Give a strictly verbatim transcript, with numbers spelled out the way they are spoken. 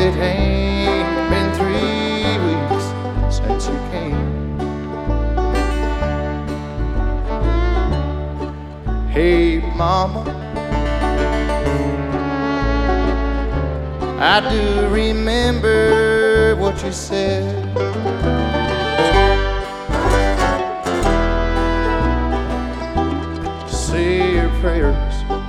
it ain't been three weeks since you came. Hey, mama, I do remember what you said. Say your prayers